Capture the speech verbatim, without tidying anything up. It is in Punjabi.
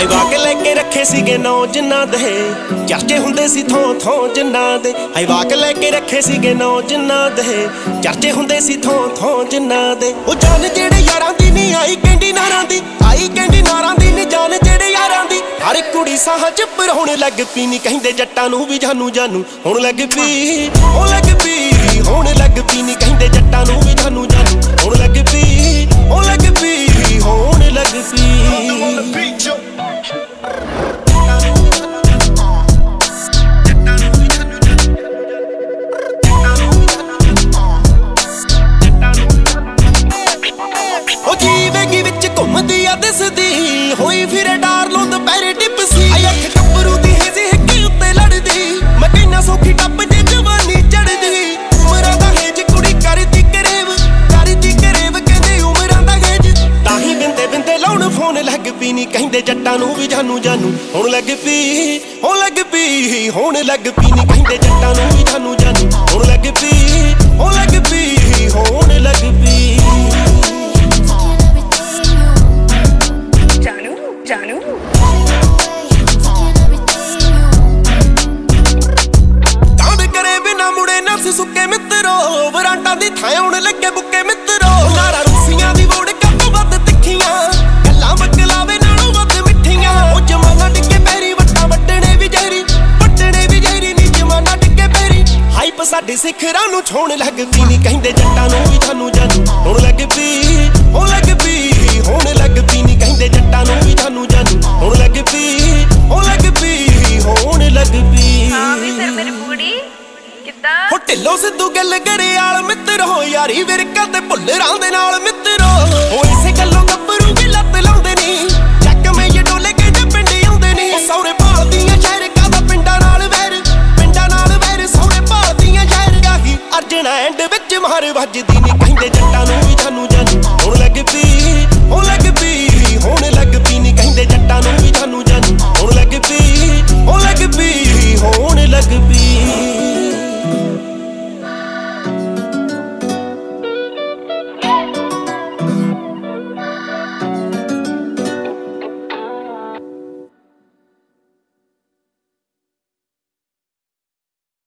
ਹਾਈਵਾ ਕੇ ਲੈ ਕੇ ਰੱਖੇ ਸੀਗੇ ਨੌ ਜਿੰਨਾ ਦੇ ਚਰਚੇ ਹੁੰਦੇ ਸੀ ਥੋਂ ਥੋਂ ਜਿੰਨਾ ਦੇ ਹਾਈਵਾ ਕੇ ਲੈ ਕੇ ਰੱਖੇ ਸੀਗੇ ਨੌ ਜਿੰਨਾ ਦੇ ਚਰਚੇ ਹੁੰਦੇ ਸੀ ਥੋਂ ਥੋਂ ਜਿੰਨਾ ਦੇ ਉਹ ਜਾਨ ਜਿਹੜੇ ਯਾਰਾਂ ਦੀ ਨਹੀਂ ਆਈ ਕੈਂਡੀ ਨਾਰਾਂ ਦੀ ਆਈ ਕੈਂਡੀ ਨਾਰਾਂ ਦੀ ਨਹੀਂ ਜਾਨ ਜਿਹੜੇ ਯਾਰਾਂ ਦੀ ਹਰ ਕੁੜੀ ਸਾਹ ਚ ਪਰੋਣ ਲੱਗ ਪਈ ਨੀ ਕਹਿੰਦੇ ਜੱਟਾਂ ਨੂੰ ਵੀ ਜਾਨੂ ਜਾਨੂ ਹੁਣ ਲੱਗ ਪਈ ਉਹ ਲੱਗ ਪਈ ਹੁਣ ਲੱਗ ਪਈ ਨੀ ਕਹਿੰਦੇ ਜੱਟਾਂ ਨੂੰ ਵੀ ਜਾਨੂ ਜਾਨੂ ਹੁਣ ਲੱਗ ਪਈ ਉਹ ਲੱਗ ਪਈ ਹੁਣ ਲੱਗ ਪਈ ਉਹ ਜੀਵੇਗੀ ਵਿੱਚ ਘੁੰਮਦੀ ਆ ਦਿਸਦੀ ਹੋਈ ਫਿਰੇ ਡਾਰਲੋਂ ਦੁਪਹਿਰੇ ਟਿਪਸੀ ਆਈ ਅੱਖ ਕੱਪਰੂ ਦੀ ਹੇਜੀ ਹਿੱਕੀ ਉੱਤੇ ਲੜਦੀ ਮੈਂ ਕਿੰਨਾ ਸੌਖੀ ਟੱਪ ਜੇ ਜਵਾਨੀ ਚੜਦੀ ਉਮਰਾਂ ਦਾ ਹੇਜ ਕੁੜੀ ਕਰਦੀ ਕਰੇਵ ਕਰਦੀ ਕਰੇਵ ਕਹਿੰਦੇ ਉਮਰਾਂ ਦਾ ਹੇਜ ਤਾਂ ਹੀ ਬਿੰਦੇ ਬਿੰਦੇ ਲਾਉਣ ਫੋਨ ਲੱਗ ਪਈ ਨੀ ਕਹਿੰਦੇ ਜੱਟਾਂ ਨੂੰ ਵੀ ਜਾਨੂ ਜਾਨੂ ਹੁਣ ਲੱਗ ਪਈ ਹੁਣ ਲੱਗ ਪਈ ਹੁਣ ਲੱਗ ਪਈ ਨੀ ਕਹਿੰਦੇ ਜੱਟਾਂ ਨੂੰ ਵੀ ਜਾਨੂ ਜਾਨੂ ਹੁਣ ਲੱਗ ਪਈ ਹੁਣ ਲੱਗ ਪਈ ਹੁਣ ਲੱਗ ਪਈ ਜਾਨੂ ਕਾਂਡ ਕਰੇ ਬਿਨਾ ਮੁੜੇ ਨਫਸ ਸੁੱਕੇ ਮਿੱਤਰੋ ਵਰਾਂਟਾਂ ਦੀ ਥਾਂ ਆਉਣ ਲੱਗੇ ਬੁੱਕੇ ਮਿੱਤਰੋ ਨਾਰਾ ਰੂਸੀਆਂ ਦੀ ਵੋੜ ਕੱਪ ਵੱਧ ਤਿੱਖੀਆਂ ਗੱਲਾਂ ਬਕਲਾਵੇ ਨਾਲੋਂ ਵੱਧ ਮਿੱਠੀਆਂ ਉਹ ਜਮਾਨਾ ਟਿੱਕੇ ਪੈਰੀ ਵੱਟਾਂ ਵੱਟਣੇ ਵੀ ਜ਼ਹਿਰੀ ਵੱਟਣੇ ਵੀ ਜ਼ਹਿਰੀ ਨੀ ਜਮਾਨਾ ਟਿੱਕੇ ਪੈਰੀ ਹਾਈਪ ਸਾਡੇ ਸਿਖਰਾਂ ਨੂੰ ਛੋਣ ਲੱਗ ਪਈ ਨੀ ਕਹਿੰਦੇ ਜੱਟਾਂ ਨੂੰ ਵੀ ਜਾਨੂ ਜਾਨੂ ਹੁਣ ਲੱਗ ਪਈ ਹੁਣ ਲੱਗ ਪਈ ਹੁਣ ਲੱਗ ਪਈ ਨੀ ਕਹਿੰਦੇ ਜੱਟਾਂ ਨੂੰ ਵੀ ਜਾਨੂ ਜਾਨੂ ਹੁਣ ਲੱਗ ਪਈ ਹੁਣ ਲੱਗ ਪਈ ਹੁਣ ਲੱਗ ਪਈ ਹਾਂ ਵੀ ਫਿਰ ਮੇਰੀ ਬੂੜੀ ਕਿੱਦਾਂ ਹੋ ਢਿੱਲੋਂ ਸਿੱਧੂ ਗੱਲ ਗਰੇਆਲ ਮਿੱਤਰੋ ਯਾਰੀ ਵਿਰਕਾਂ ਤੇ ਭੁੱਲਰਾਂ ਦੇ ਨਾਲ ਮਿੱਤਰੋ ਉਹ ਇਸੇ ਗੱਲੋਂ ਗੱਭਰੂ ਵੀ ਲੱਤ ਲਾਉਂਦੇ ਨੀ ਚੱਕ ਮੈਂ ਇਹ ਡੋਲੇ ਕੇ ਜੇ ਪਿੰਡ ਆਉਂਦੇ ਨੀ ਸੌਰੇ ਭਾਲਦੀਆਂ ਸ਼ਹਿਰ ਕਾਦਾ ਪਿੰਡਾਂ ਨਾਲ ਵੈਰ ਪਿੰਡਾਂ ਨਾਲ ਵੈਰ ਸੌਰੇ ਭਾਲਦੀਆਂ ਸ਼ਹਿਰ ਆਹੀ ਅਰਜਣਾ ਐਂਡ ਵਿੱਚ ਮਾਰ ਵੱਜਦੀ